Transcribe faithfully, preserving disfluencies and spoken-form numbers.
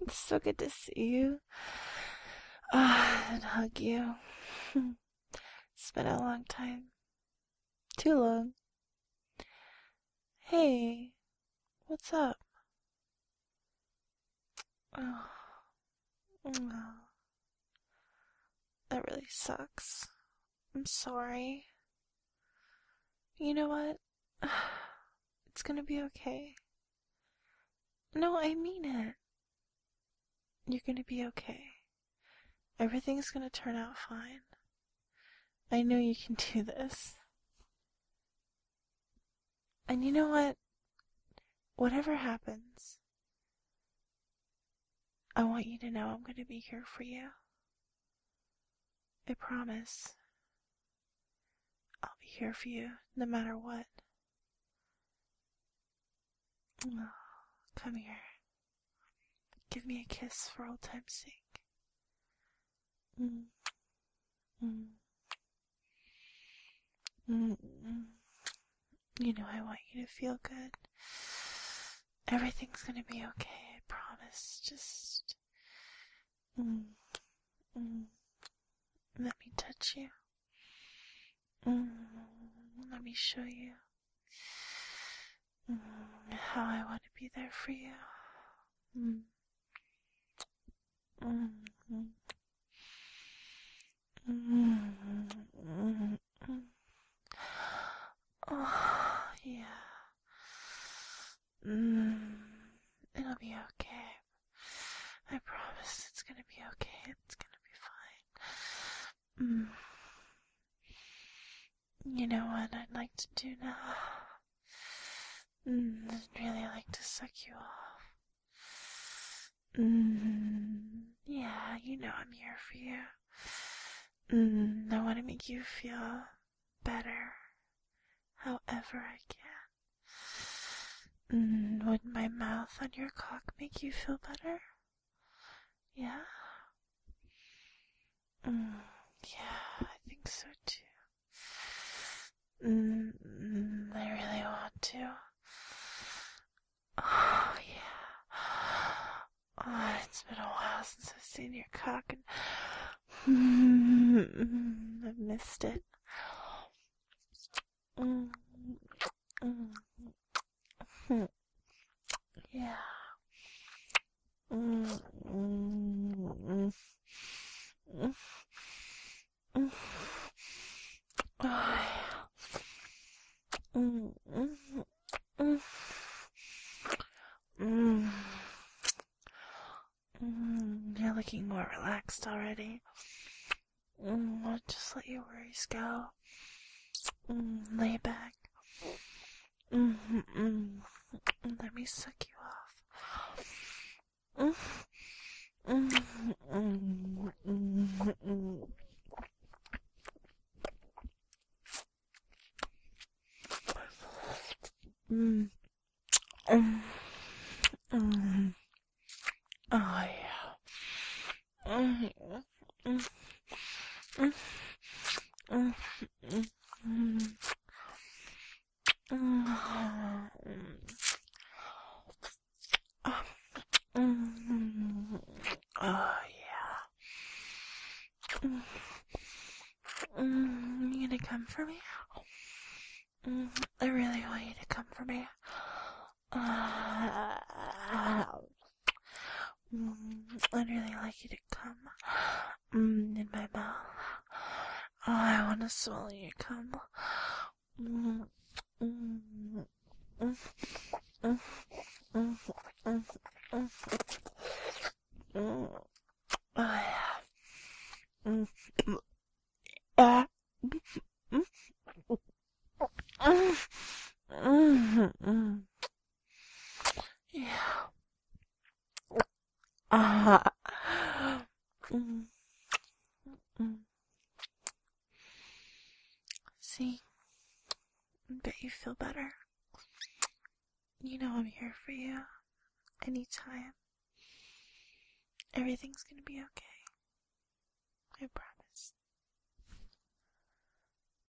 It's so good to see you. Ah, and hug you. It's been a long time. Too long. Hey, what's up? Oh, oh, that really sucks. I'm sorry. You know what? It's gonna be okay. No, I mean it. You're gonna be okay. Everything's gonna turn out fine. I know you can do this. And you know what? Whatever happens, I want you to know I'm gonna be here for you. I promise. I'll be here for you no matter what. Oh, come here. Give me a kiss for old time's sake. Mm. Mm. Mm. Mm. You know I want you to feel good. Everything's gonna be okay, I promise. Just mm. Mm. Let me touch you. Mm. Let me show you mm. how I want to be there for you. Mm. Mm. Mm. Mm. Mm. Mm. Oh, yeah. Mm. It'll be okay. I promise it's gonna be okay. It's gonna be fine. Mm. You know what I'd like to do now? Mm. I'd really like to suck you off. Mm. Yeah, you know I'm here for you. Mm. I want to make you feel better however I can. Mm. Would my mouth on your cock make you feel better? Yeah? Mm. Yeah, I think so too. Mm, mm, I really want to. Oh, yeah. Oh, it's been a while since I've seen your cock and mm, I've missed it. Mm, mm, mm, yeah. Mm, mm, mm, mm, mm. Oh, yeah. Mm, mm, mm, mm. Mm, you're looking more relaxed already. Mm, I'll just let your worries go. Mm, lay back. Mm, mm, mm. Let me suck you off. Mm, mm, mm, mm, mm. Mm, mm, mm. Oh yeah. Mm, mm, mm, mm, mm, mm. Mm, mm, oh yeah. Mm, mm, you gonna come for me? Mm, I really want you to come for me. Uh, mm, I'd really like you to come mm, in my mouth. Oh, I want to swallow your cum. Mm, mm, mm, mm, mm, mm, mm, mm. Oh, yeah. Mm, ah, mm, mm, mm, mm. Yeah. Ah. Mm, mm. See, I bet you feel better. You know I'm here for you. Anytime. Everything's gonna be okay. I promise.